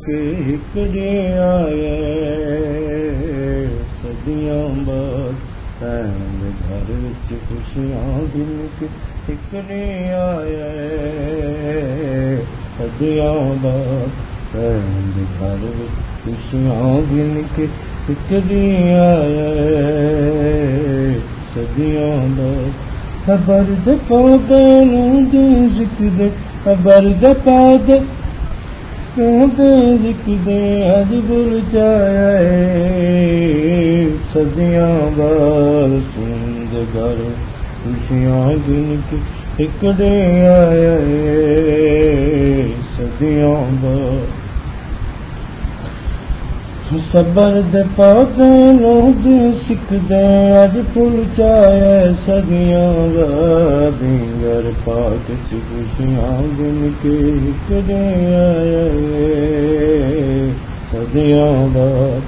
के हिकड़े आए सदियां बाद भैन घर विच खुशियां गिन के हिकड़े आए सदियां बाद भैन घर विच खुशियां गिन के हिकड़े आए सदियां बाद खबर दे पौधे रूंदे जिक्र खबर दे पौधे रूंदे जिक्र अज बुल जाए सदियां बाद सुंद घर खुशियां गिन के हिकड़े आए सदियां बाद सबर दे पौधे रोंदे सिकदे अज फुल जाए सदियां बाद घर पाक च खुशियां गिन के हिकड़े आए सदियां बाद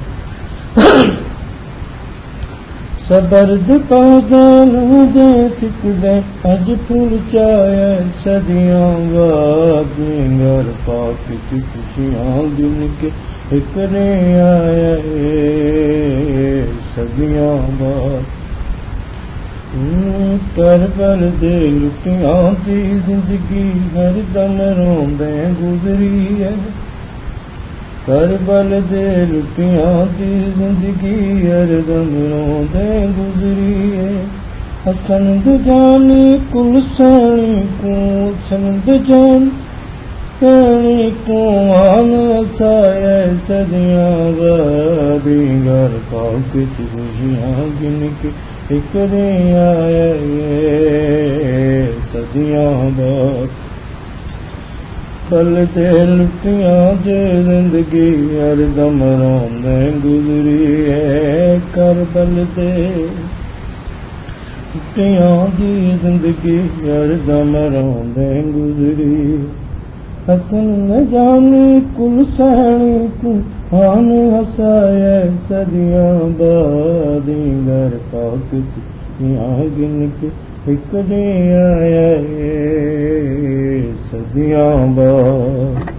सबर दे पौधे रोंदे सिकदे अज फुल जाए सदियां बाद घर पाक च खुशियां गिन के हिकड़े आए सदियां बाद करबल दे लुटियां दी जिंदगी हरदम रोंदे गुजरी है करबल दे लुटियां दी जिंदगी हरदम रोंदे गुजरी है हसन दे जानी कुल सानी को हसन दे जान को आन साए सदियां बाद घर पाक च खुशियां गिन के हिकड़े आए सदियां बाद पल ते लुटियां दे जिंदगी हरदम रोंदे गुजरी है करबल दे लुटियां दी जिंदगी हरदम रोंदे गुजरी हसन न जाने कुल सहनी को आन हसाए सदियां बाद घर पाक च गिन के हिकड़े आए सदियां बाद।